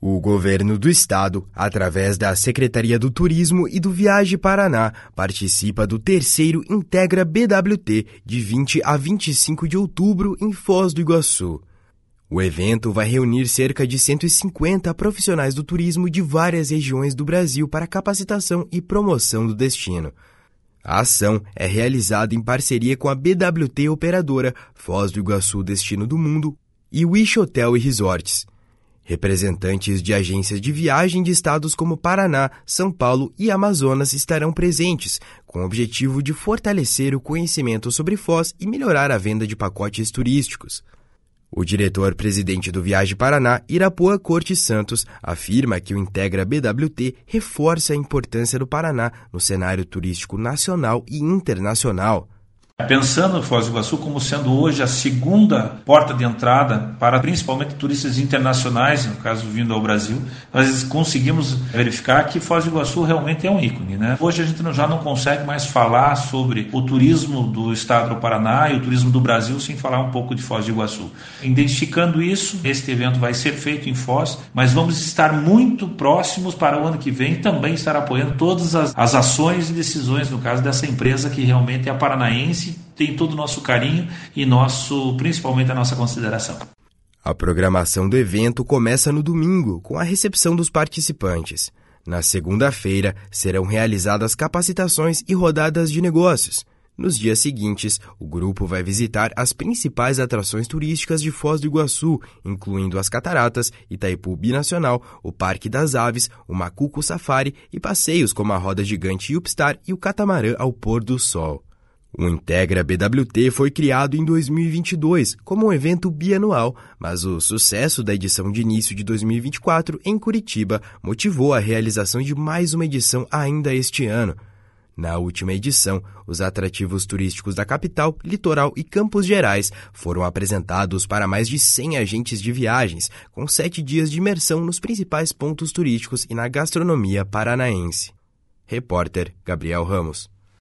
O governo do estado, através da Secretaria do Turismo e do Viaje Paraná, participa do terceiro Integra BWT de 20 a 25 de outubro em Foz do Iguaçu. O evento vai reunir cerca de 150 profissionais do turismo de várias regiões do Brasil para capacitação e promoção do destino. A ação é realizada em parceria com a BWT Operadora, Foz do Iguaçu Destino do Mundo e Wish Hotel e Resorts. Representantes de agências de viagem de estados como Paraná, São Paulo e Amazonas estarão presentes, com o objetivo de fortalecer o conhecimento sobre Foz e melhorar a venda de pacotes turísticos. O diretor-presidente do Viaje Paraná, Irapuã Cortes Santos, afirma que o Integra BWT reforça a importância do Paraná no cenário turístico nacional e internacional. Pensando em Foz do Iguaçu como sendo hoje a segunda porta de entrada para principalmente turistas internacionais, no caso vindo ao Brasil, nós conseguimos verificar que Foz do Iguaçu realmente é um ícone, né? Hoje a gente já não consegue mais falar sobre o turismo do estado do Paraná e o turismo do Brasil sem falar um pouco de Foz do Iguaçu. Identificando isso, este evento vai ser feito em Foz, mas vamos estar muito próximos para o ano que vem também estar apoiando todas as ações e decisões, no caso dessa empresa que realmente é paranaense, tem todo o nosso carinho e principalmente a nossa consideração. A programação do evento começa no domingo, com a recepção dos participantes. Na segunda-feira, serão realizadas capacitações e rodadas de negócios. Nos dias seguintes, o grupo vai visitar as principais atrações turísticas de Foz do Iguaçu, incluindo as Cataratas, Itaipu Binacional, o Parque das Aves, o Macuco Safari e passeios como a Roda Gigante Upstar e o Catamarã ao Pôr do Sol. O Integra BWT foi criado em 2022 como um evento bianual, mas o sucesso da edição de início de 2024 em Curitiba motivou a realização de mais uma edição ainda este ano. Na última edição, os atrativos turísticos da capital, litoral e Campos Gerais foram apresentados para mais de 100 agentes de viagens, com 7 dias de imersão nos principais pontos turísticos e na gastronomia paranaense. Repórter Gabriel Ramos.